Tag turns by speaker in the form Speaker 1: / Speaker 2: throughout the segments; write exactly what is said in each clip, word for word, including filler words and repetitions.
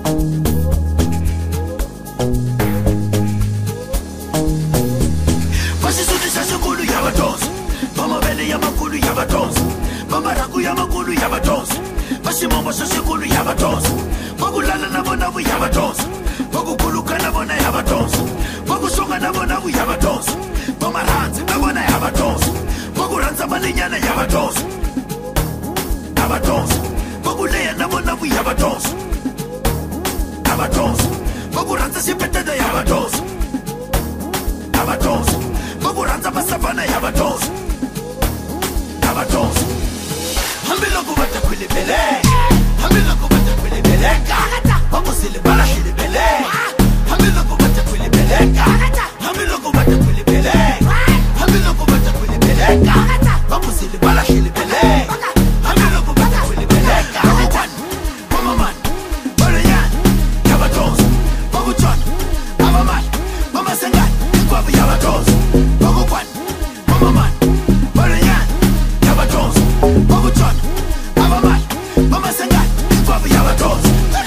Speaker 1: Basisutisa sekulu yabadosa, bamabele yamakulu yabadosa, bamaraku yamakulu yabadosa, basimama sekulu yabadosa, bakulala nabo nabo yabadosa, bakukuluka nabo na yabadosa, bakusonga nabo nabo yabadosa, bamaranzi nabo na yabadosa, bakuranza malinyana yabadosa, yabadosa, bakuleya nabo nabo yabadosa, yabadosa, bakuranza sipetede yabadosa, yabadosa. Bakuranza masavana yabadosa, yabadosa. Hambilo kubata kwili bele, hambilo kubata kwili beleka, bakusili bala shili bele. Hambilo kubata kwili beleka, hambilo kubata kwili bele, hambilo kubata kwili beleka, bakusili bala shili bele. Hambilo kubata kwili beleka, bakuwan, mamaman, balayan, yabadosa, bakuchon, mamaman, mama sengat, ikwabu yabadosa. Baguwan, mamaman, balayan, yabadosa, baguchon, mamaman, mama sengat, ikwabu yabadosa.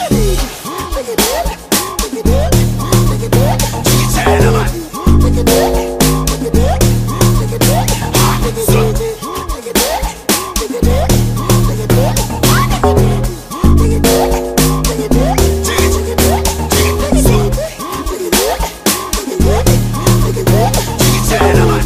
Speaker 1: Chikitela man. Chikitela man.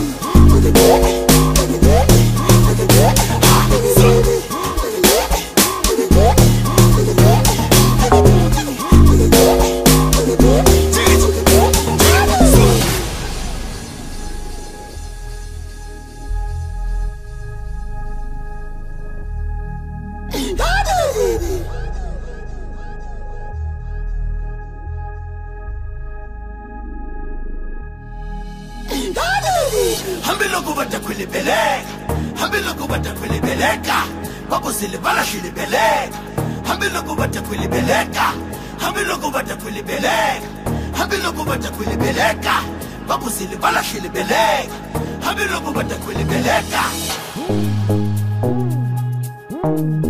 Speaker 1: Hambilo kubata kwili beleka, hambilo kubata kwili beleka, bakusili bala shili beleka. Hambilo kubata kwili beleka, hambilo kubata kwili beleka, hambilo kubata kwili beleka, bakusili bala shili beleka. Hambilo kubata kwili beleka.